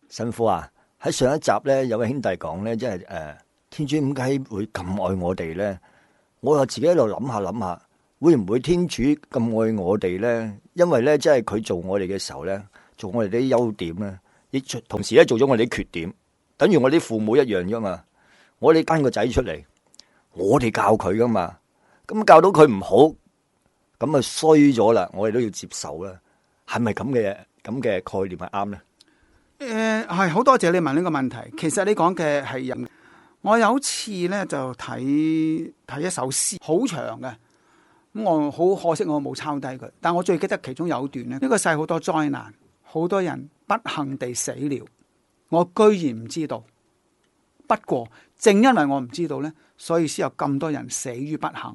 神父啊，喺上一集咧，有位兄弟講咧，即係天主點解會咁愛我哋咧？我又自己喺度諗下，會唔會天主咁愛我哋咧？因為咧，即係佢做我哋嘅時候咧，做我哋啲優點咧，亦同時咧做咗我哋啲缺點，等於我啲父母一樣啫嘛。我哋生個仔出嚟，我哋教佢噶嘛，咁教到佢唔好，咁啊衰咗啦，我哋都要接受啦。係咪咁嘅概念係啱咧？ 係好多謝你問呢個問題。其實你講嘅係人。我有一次咧就睇一首詩，好長嘅。咁我好可惜我冇抄低佢，但我最記得其中有一段咧。呢個世好多災難，好多人不幸地死了，我居然唔知道。不過正因為我唔知道咧，所以先有咁多人死於不幸。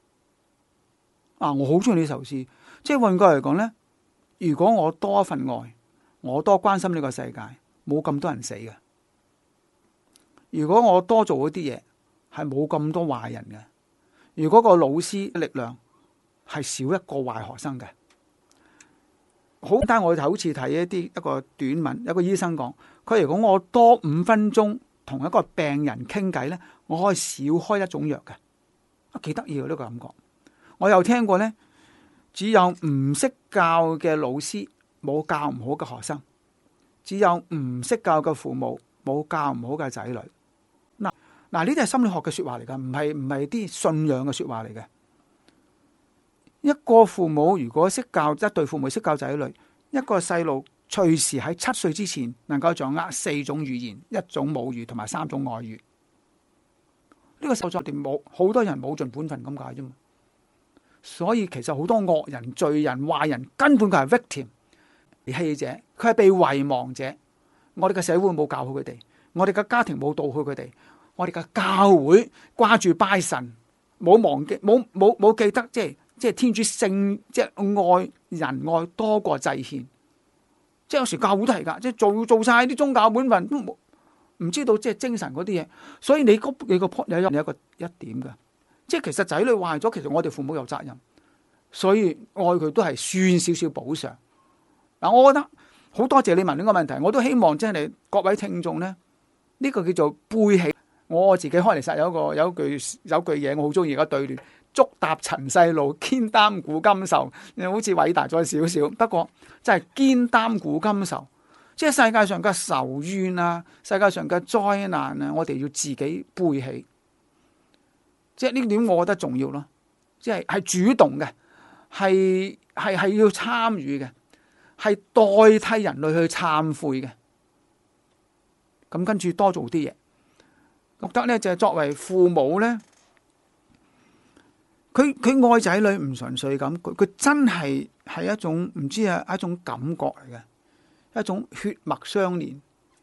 我好中意呢首詩。即係換句嚟講咧，如果我多一份愛，我多關心呢個世界，冇咁多人死嘅。如果我多做一啲嘢，係冇咁多壞人嘅。如果個老師力量係少一個壞學生嘅，好簡單，我就好似睇一個短文，有個醫生講，佢如果我多5分鐘同一個病人傾偈咧，我可以少開一種藥嘅，幾得意呢個感覺。我又聽過咧，只有唔識教嘅老師，冇教唔好嘅學生；只有唔識教嘅父母，冇教唔好嘅仔女。嗱，呢啲係心理學嘅說話嚟噶，唔係啲信仰嘅說話嚟嘅。一個父母如果識教，一對父母識教仔女，一個細路隨時喺7歲之前能夠掌握4種語言，一種母語同埋3種外語。呢個受助點冇好多人冇盡本分咁解啫嘛。所以其實好多惡人、罪人、壞人根本佢係 victim 遺棄者，佢係被遺忘者。我哋嘅社會冇教好佢哋，我哋嘅家庭冇導好佢哋。我哋嘅教會掛住拜神，冇忘記，冇記得，即係天主聖，即係愛人愛多過祭獻。即係有時教會都係噶，即係做晒啲宗教本分，都唔知道即係精神嗰啲嘢。所以你個 point 有一點嘅，即係其實仔女壞咗，其實我哋父母有責任，所以愛佢都係算少少補償。嗱，我覺得好多謝你問呢個問題，我都希望即係各位聽眾咧，呢個叫做背起。我自己開嚟實有句嘢我好中意嘅對聯：足踏塵世路，肩擔古今愁。好似偉大咗少少，不過真係肩擔古今愁。即係世界上嘅仇怨啊，世界上嘅災難啊，我哋要自己背起。即係呢點我覺得重要咯。即係主動嘅，係要參與嘅，係代替人類去懺悔嘅。咁跟住多做啲嘢。覺得咧就係作為父母咧，佢愛仔女唔純粹咁，佢真係一種唔知啊，一種感覺嚟嘅，一種血脈相連，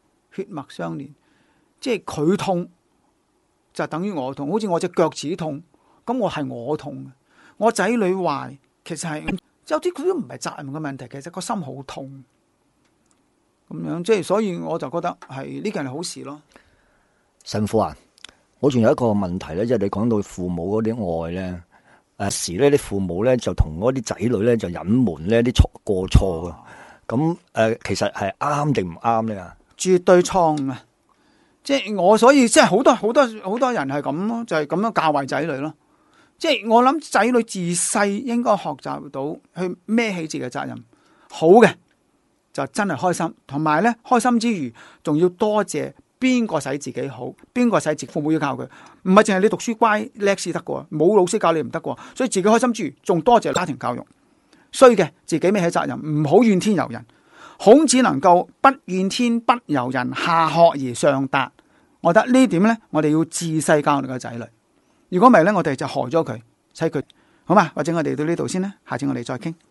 即係佢痛就等於我痛，好似我隻腳趾痛，咁我係我痛，我仔女壞，其實係有啲佢都唔係責任嘅問題，其實個心好痛，咁樣即係所以我就覺得係呢件係好事咯。 神父啊，我仲有一個問題咧，即係你講到父母嗰啲愛咧，時咧啲父母咧就同嗰啲仔女咧就隱瞞咧啲過錯噶，咁其實係啱定唔啱咧？ 絕對錯誤啊！即係我所以即係好多人係咁咯，就係咁樣教壞仔女咯。即係我諗仔女自細應該學習到去孭起自己嘅責任，好嘅就真係開心，同埋咧開心之餘仲要多謝。邊個使自己好，邊個使自己父母要教佢，唔係淨係你讀書乖叻先得嘅，冇老師教你唔得嘅，所以自己開心之餘，仲多謝家庭教育。衰嘅自己孭起責任，唔好怨天尤人。孔子能夠不怨天不尤人，下學而上達。我覺得呢點咧，我哋要自細教我哋嘅仔女。如果唔係咧，我哋就害咗佢，使佢好嘛？或者我哋到呢度先啦，下次我哋再傾。